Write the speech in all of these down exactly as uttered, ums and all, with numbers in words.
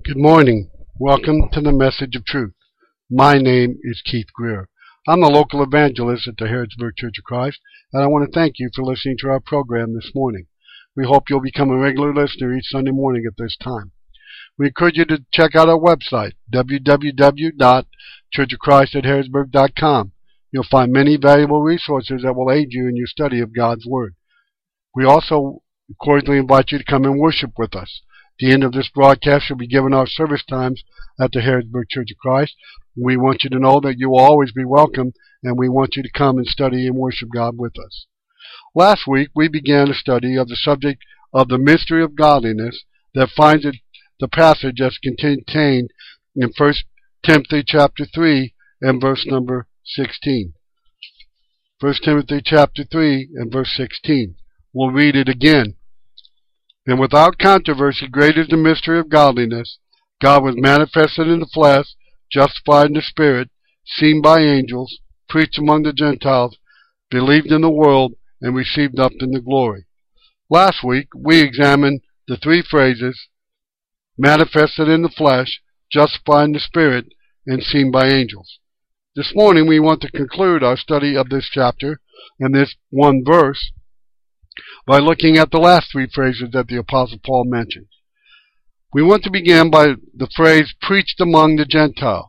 Good morning. Welcome to the Message of Truth. My name is Keith Greer. I'm the local evangelist at the Harrodsburg Church of Christ, and I want to thank you for listening to our program this morning. We hope you'll become a regular listener each Sunday morning at this time. We encourage you to check out our website, w w w dot church of christ at harrodsburg dot com. You'll find many valuable resources that will aid you in your study of God's Word. We also cordially invite you to come and worship with us. At the end of this broadcast, you'll be given our service times at the Harrodsburg Church of Christ. We want you to know that you will always be welcome, and we want you to come and study and worship God with us. Last week, we began a study of the subject of the mystery of godliness that finds it, the passage that's contained in First Timothy chapter three and verse number sixteen. First Timothy chapter three and verse sixteen. We'll read it again. And without controversy, great is the mystery of godliness. God was manifested in the flesh, justified in the spirit, seen by angels, preached among the Gentiles, believed in the world, and received up into glory. Last week, we examined the three phrases, manifested in the flesh, justified in the spirit, and seen by angels. This morning, we want to conclude our study of this chapter and this one verse by looking at the last three phrases that the Apostle Paul mentions. We want to begin by the phrase, preached among the Gentiles.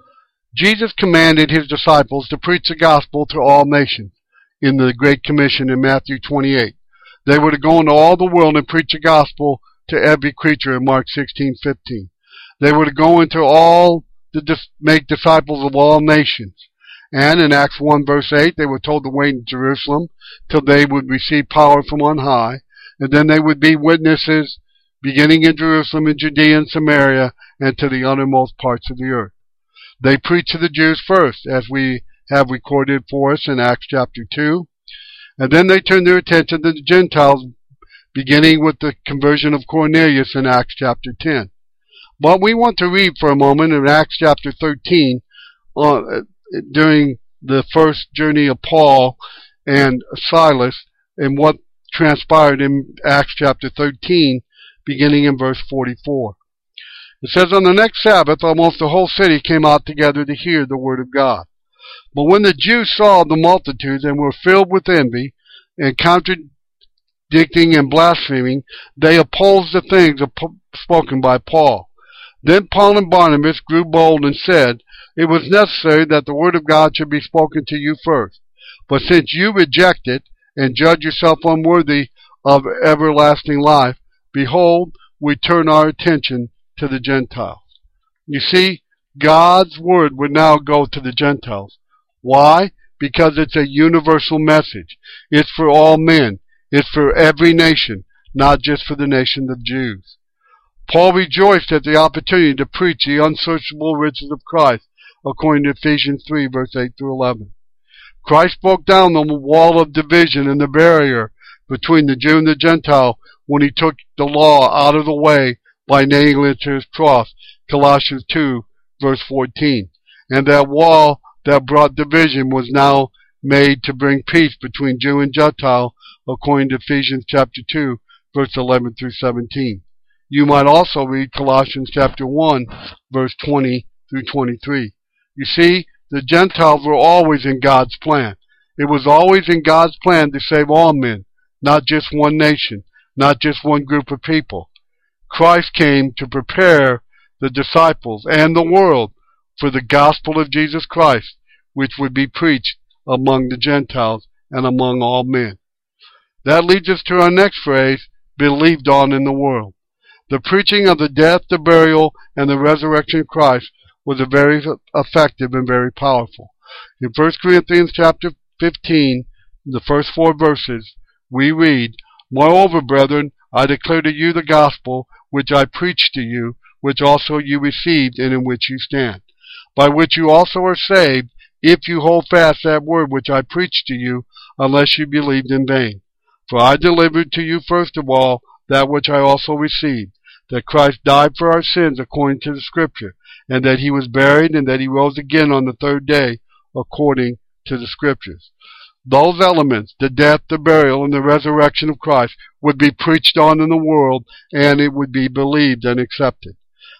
Jesus commanded his disciples to preach the gospel to all nations in the Great Commission in Matthew twenty-eight. They were to go into all the world and preach the gospel to every creature in Mark sixteen fifteen. They were to go into all, to dis- make disciples of all nations. And in Acts one verse eight, they were told to wait in Jerusalem till they would receive power from on high, and then they would be witnesses beginning in Jerusalem, in Judea and Samaria, and to the uttermost parts of the earth. They preached to the Jews first, as we have recorded for us in Acts chapter two, and then they turned their attention to the Gentiles, beginning with the conversion of Cornelius in Acts chapter ten. But we want to read for a moment in Acts chapter thirteen, uh, during the first journey of Paul and Silas, and what transpired in Acts chapter thirteen, beginning in verse forty-four. It says, on the next Sabbath, almost the whole city came out together to hear the word of God. But when the Jews saw the multitudes and were filled with envy, and contradicting and blaspheming, they opposed the things spoken by Paul. Then Paul and Barnabas grew bold and said, it was necessary that the word of God should be spoken to you first. But since you reject it, and judge yourself unworthy of everlasting life, behold, we turn our attention to the Gentiles. You see, God's word would now go to the Gentiles. Why? Because it's a universal message. It's for all men. It's for every nation, not just for the nation of Jews. Paul rejoiced at the opportunity to preach the unsearchable riches of Christ, according to Ephesians three, verse eight through eleven. Christ broke down the wall of division and the barrier between the Jew and the Gentile when he took the law out of the way by nailing it to his cross, Colossians two, verse fourteen. And that wall that brought division was now made to bring peace between Jew and Gentile, according to Ephesians chapter two, verse eleven through seventeen. You might also read Colossians chapter one, verse twenty through twenty-three. You see, the Gentiles were always in God's plan. It was always in God's plan to save all men, not just one nation, not just one group of people. Christ came to prepare the disciples and the world for the gospel of Jesus Christ, which would be preached among the Gentiles and among all men. That leads us to our next phrase, believed on in the world. The preaching of the death, the burial, and the resurrection of Christ was a very effective and very powerful. In First Corinthians chapter fifteen, the first four verses, we read, moreover, brethren, I declare to you the gospel which I preached to you, which also you received, and in which you stand, by which you also are saved, if you hold fast that word which I preached to you, unless you believed in vain. For I delivered to you first of all that which I also received, that Christ died for our sins according to the Scripture, and that he was buried, and that he rose again on the third day according to the Scriptures. Those elements, the death, the burial, and the resurrection of Christ, would be preached on in the world, and it would be believed and accepted.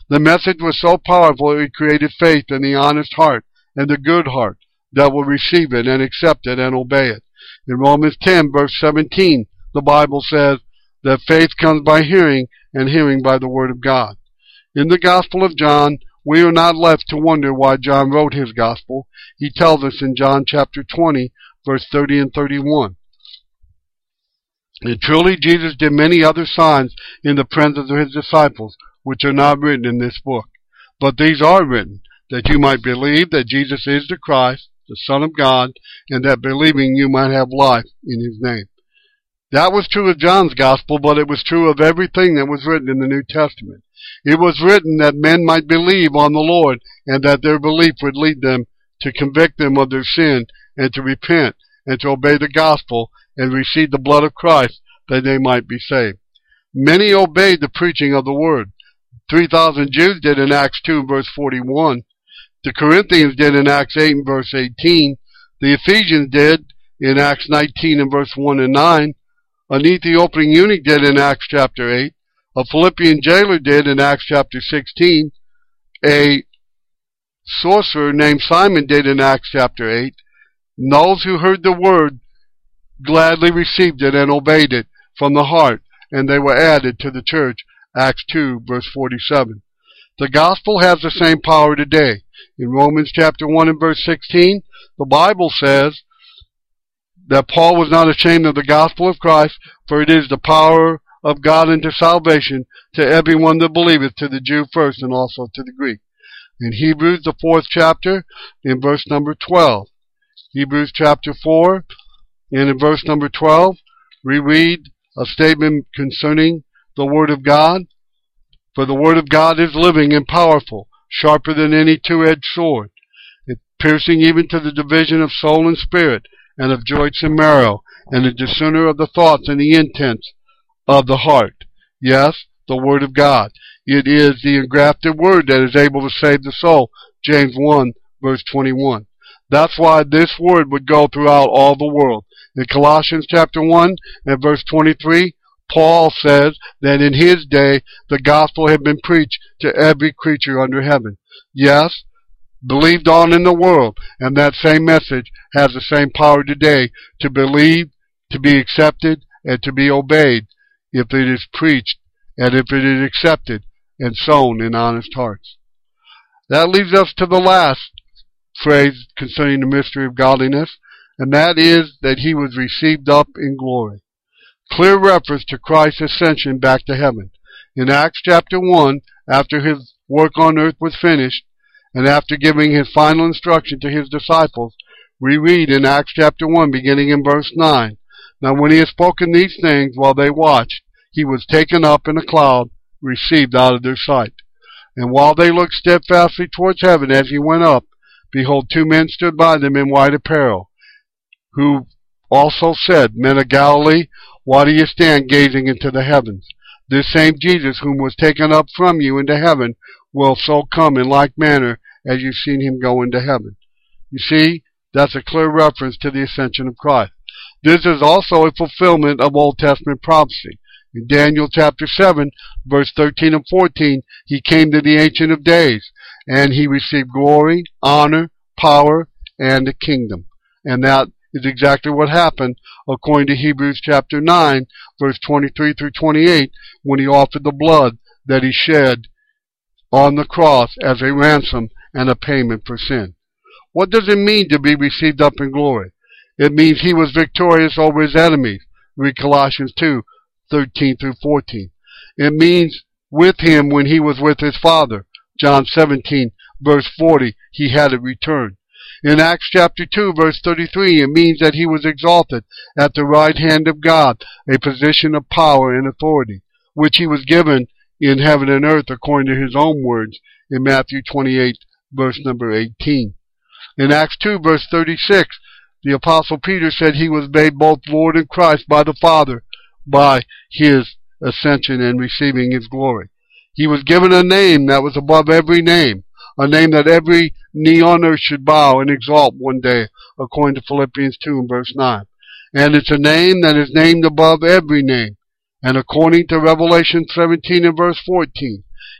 The message was so powerful it created faith in the honest heart and the good heart that will receive it and accept it and obey it. In Romans ten, verse seventeen, the Bible says that faith comes by hearing, and hearing by the Word of God. In the Gospel of John, we are not left to wonder why John wrote his Gospel. He tells us in John chapter twenty, verse thirty and thirty-one. And truly Jesus did many other signs in the presence of his disciples, which are not written in this book. But these are written, that you might believe that Jesus is the Christ, the Son of God, and that believing you might have life in his name. That was true of John's Gospel, but it was true of everything that was written in the New Testament. It was written that men might believe on the Lord, and that their belief would lead them to convict them of their sin, and to repent, and to obey the gospel, and receive the blood of Christ, that they might be saved. Many obeyed the preaching of the word. Three thousand Jews did in Acts two, verse forty-one. The Corinthians did in Acts eight, and verse eighteen. The Ephesians did in Acts nineteen, and verse one and nine. An Ethiopian eunuch did in Acts chapter eight. A Philippian jailer did in Acts chapter sixteen. A sorcerer named Simon did in Acts chapter eight. And those who heard the word gladly received it and obeyed it from the heart, and they were added to the church. Acts two, verse forty-seven. The gospel has the same power today. In Romans chapter one and verse sixteen, the Bible says that Paul was not ashamed of the gospel of Christ, for it is the power of God unto salvation to everyone that believeth, to the Jew first and also to the Greek. In Hebrews, the fourth chapter, in verse number twelve. Hebrews chapter four, and in verse number twelve, we read a statement concerning the Word of God. For the Word of God is living and powerful, sharper than any two-edged sword, it piercing even to the division of soul and spirit, and of joints and marrow, and a discerner of the thoughts and the intents of the heart. Yes, the Word of God. It is the engrafted Word that is able to save the soul. James one, verse twenty-one. That's why this Word would go throughout all the world. In Colossians chapter one and verse twenty-three, Paul says that in his day the gospel had been preached to every creature under heaven. Yes, believed on in the world, and that same message has the same power today to believe, to be accepted, and to be obeyed if it is preached and if it is accepted and sown in honest hearts. That leads us to the last phrase concerning the mystery of godliness, and that is that he was received up in glory. Clear reference to Christ's ascension back to heaven. In Acts chapter one, after his work on earth was finished, and after giving his final instruction to his disciples, we read in Acts chapter one, beginning in verse nine, Now when he had spoken these things while they watched, he was taken up in a cloud, received out of their sight. And while they looked steadfastly towards heaven as he went up, behold, two men stood by them in white apparel, who also said, Men of Galilee, why do you stand gazing into the heavens? This same Jesus whom was taken up from you into heaven will so come in like manner as you've seen him go into heaven. You see, that's a clear reference to the ascension of Christ. This is also a fulfillment of Old Testament prophecy. In Daniel chapter seven, verse thirteen and fourteen, he came to the Ancient of Days, and he received glory, honor, power, and a kingdom. And that is exactly what happened according to Hebrews chapter nine, verse twenty-three through twenty-eight, when he offered the blood that he shed on the cross as a ransom and a payment for sin. What does it mean to be received up in glory? It means he was victorious over his enemies. Read Colossians two, thirteen through fourteen. It means with him when he was with his Father. John seventeen, verse forty, he had it returned. In Acts chapter two, verse thirty-three, it means that he was exalted at the right hand of God, a position of power and authority, which he was given in heaven and earth according to his own words in Matthew twenty-eight, verse number eighteen. In Acts two, verse thirty-six, the Apostle Peter said he was made both Lord and Christ by the Father by his ascension and receiving his glory. He was given a name that was above every name, a name that every knee on earth should bow and exalt one day, according to Philippians two and verse nine. And it's a name that is named above every name. And according to Revelation seventeen and verse fourteen,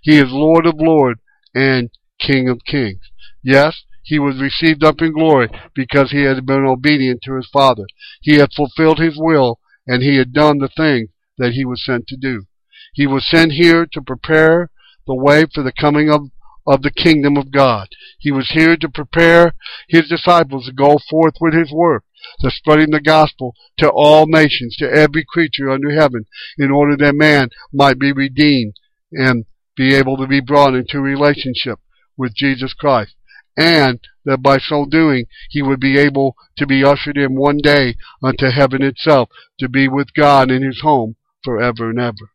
He is Lord of lords and King of kings. Yes, he was received up in glory because he had been obedient to his Father. He had fulfilled his will, and he had done the things that he was sent to do. He was sent here to prepare the way for the coming of, of the kingdom of God. He was here to prepare his disciples to go forth with his work, to spreading the gospel to all nations, to every creature under heaven, in order that man might be redeemed and be able to be brought into relationship with Jesus Christ, and that by so doing he would be able to be ushered in one day unto heaven itself, to be with God in his home forever and ever.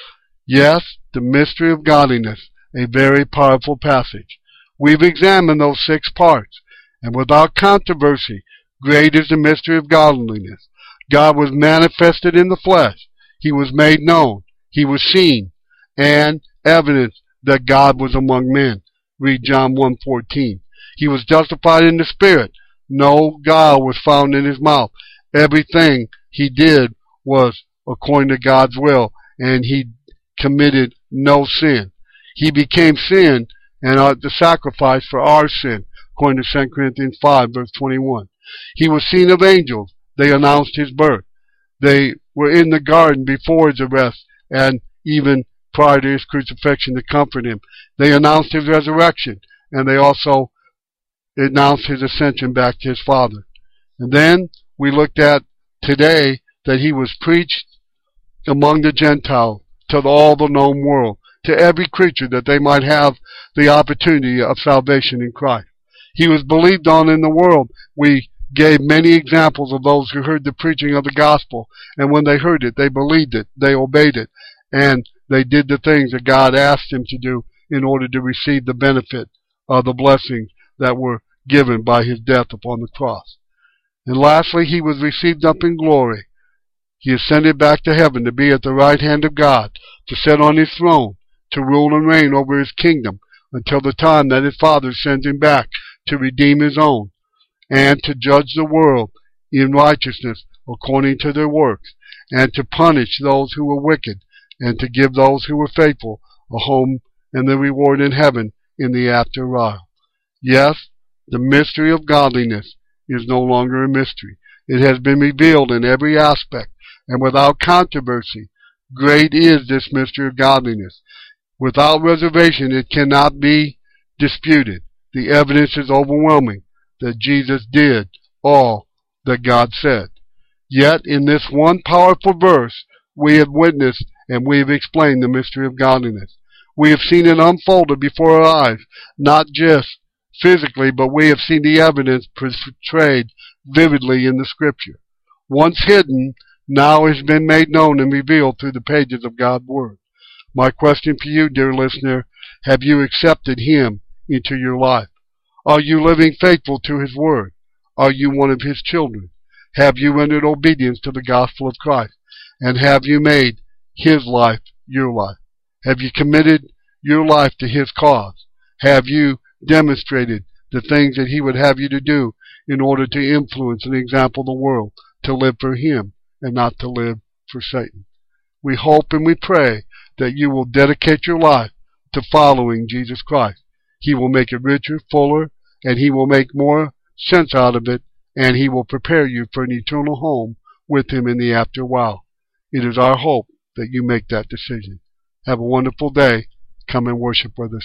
Yes, the mystery of godliness, a very powerful passage. We've examined those six parts, and without controversy, great is the mystery of godliness. God was manifested in the flesh. He was made known. He was seen, and evidence that God was among men. Read John one fourteen. He was justified in the Spirit. No guile was found in his mouth. Everything he did was according to God's will, and he committed no sin. He became sin and uh, the sacrifice for our sin, according to Second Corinthians five, verse twenty-one. He was seen of angels. They announced his birth. They were in the garden before his arrest, and even prior to his crucifixion to comfort him. They announced his resurrection, and they also announced his ascension back to his Father. And then we looked at today that he was preached among the Gentiles to all the known world, to every creature, that they might have the opportunity of salvation in Christ. He was believed on in the world. We gave many examples of those who heard the preaching of the gospel, and when they heard it, they believed it, they obeyed it, and they did the things that God asked them to do in order to receive the benefit of the blessings that were given by his death upon the cross. And lastly, he was received up in glory. He ascended back to heaven to be at the right hand of God, to sit on his throne, to rule and reign over his kingdom until the time that his Father sends him back to redeem his own, and to judge the world in righteousness according to their works, and to punish those who were wicked, and to give those who were faithful a home and the reward in heaven in the after while. Yes, the mystery of godliness is no longer a mystery. It has been revealed in every aspect, and without controversy. Great is this mystery of godliness. Without reservation, it cannot be disputed. The evidence is overwhelming that Jesus did all that God said. Yet, in this one powerful verse, we have witnessed and we have explained the mystery of godliness. We have seen it unfolded before our eyes, not just physically, but we have seen the evidence portrayed vividly in the Scripture. Once hidden, now has been made known and revealed through the pages of God's Word. My question for you, dear listener, have you accepted Him into your life? Are you living faithful to His Word? Are you one of His children? Have you rendered obedience to the gospel of Christ? And have you made His life your life? Have you committed your life to His cause? Have you demonstrated the things that He would have you to do in order to influence and example the world to live for Him and not to live for Satan? We hope and we pray that you will dedicate your life to following Jesus Christ. He will make it richer, fuller, and He will make more sense out of it, and He will prepare you for an eternal home with Him in the after while. It is our hope that you make that decision. Have a wonderful day. Come and worship with us.